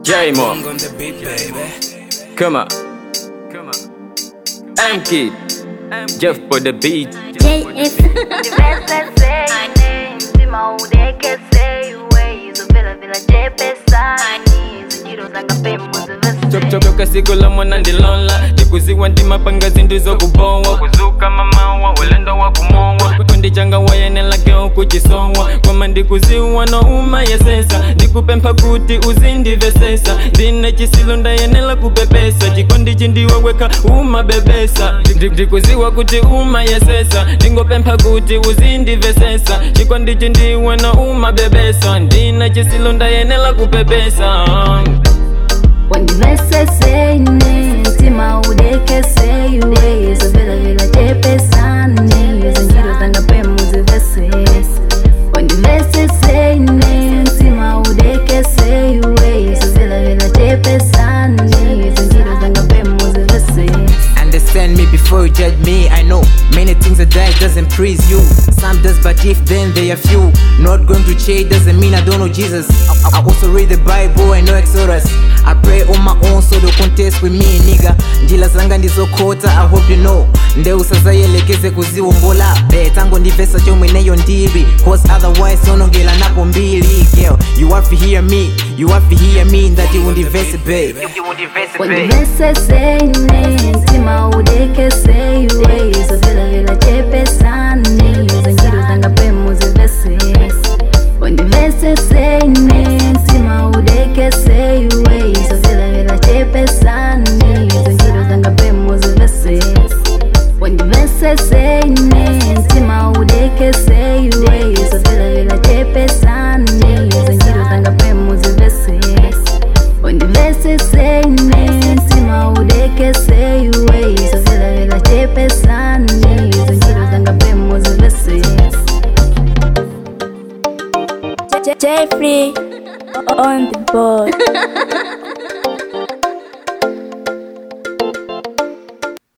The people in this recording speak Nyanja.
J-Mo. Come on. M-Kid. Jeff for the beat. JF. Choka siku la mwana ndilonla ndikuziwa ndimapanga zindu zokubowa kuzuka mamawa ulendo wa kumowa kundichanga wayenela keo kuchisowa kwama ndikuziwa no uma yesesa ndikupempa kuti uzindivesesa ndine chisilo ndayenela kupepesa chikondi chindiwe weka uma bebesa ndikuziwa kuti uma yesesa ndingopempa kuti uzindivesesa chikondi chindiwe no uma bebesa ndine chisilo ndayenela kupepesa. Wandivesesene, ntima udekese iwe Zovela vila tepesane, zanjiro zanga pemu zivese Wandivesesene, ntima udekese iwe Zovela vila tepesane, zanjiro zanga pemu zivese. Understand me before you judge me. I know many things that die doesn't praise you. Some does, but if then they are few. Not going to change doesn't mean I don't know Jesus. I also read the Bible, I know Exodus. I pray on my own, so don't contest with me, nigga. Njila zanga ndizokota, I hope you know. Ndeu sazayelekeze kuziwongola tango ndivesa chomwe neyo ndiri. Cause otherwise sonongela napo mbili. Girl, you have to hear me, you have to hear me. That you undivese babe. Wandivesesene, ntima udekese iwe Zovela vila tepesane, zanjiro zanga pemu zivese Wandivesesene, ntima udekese iwe Zovela vila tepesane, zanjiro zanga pemu zivese Wandivesesene, ntima udekese iwe Zovela vila tepesane, zanjiro zanga pemu zivese Wandivesesene, ntima udekese iwe Zovela vila tepesane, zanjiro zanga pemu zivese. Jeffrey on the board.